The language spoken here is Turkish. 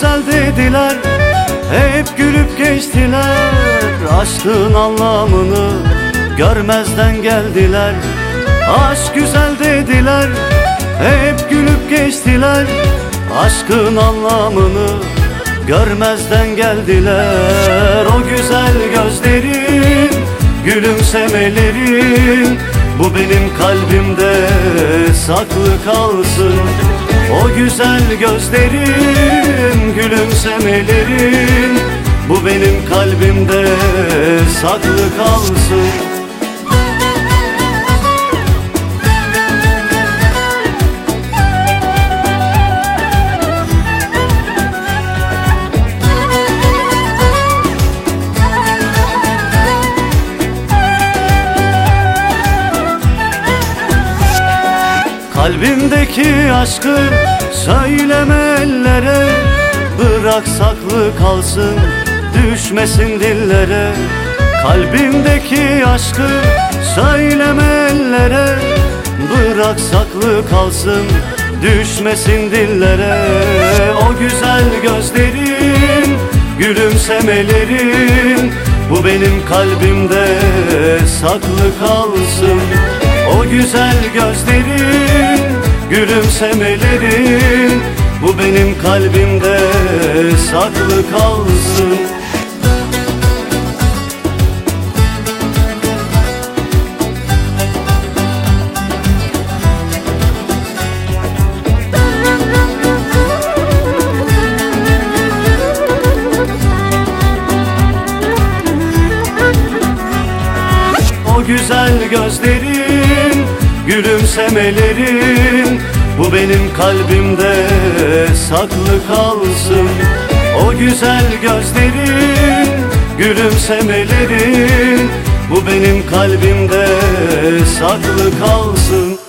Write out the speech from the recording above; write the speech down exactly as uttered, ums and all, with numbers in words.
güzel dediler, hep gülüp geçtiler. Aşkın anlamını görmezden geldiler. Aşk güzel dediler, hep gülüp geçtiler. Aşkın anlamını görmezden geldiler. O güzel gözlerin, gülümsemelerin, bu benim kalbimde saklı kalsın. O güzel gözlerin, gülümsemelerin, bu benim kalbimde saklı kalsın. Kalbimdeki aşkı söyleme ellere, bırak saklı kalsın, düşmesin dillere. Kalbimdeki aşkı söyleme ellere, bırak saklı kalsın, düşmesin dillere. O güzel gözlerin, gülümsemelerin, bu benim kalbimde saklı kalsın. O güzel gözlerin, gülümsemelerin, bu benim kalbimde saklı kalsın. O güzel gözlerin, gülümsemelerin, bu benim kalbimde saklı kalsın. O güzel gözlerin, gülümsemelerin, bu benim kalbimde saklı kalsın.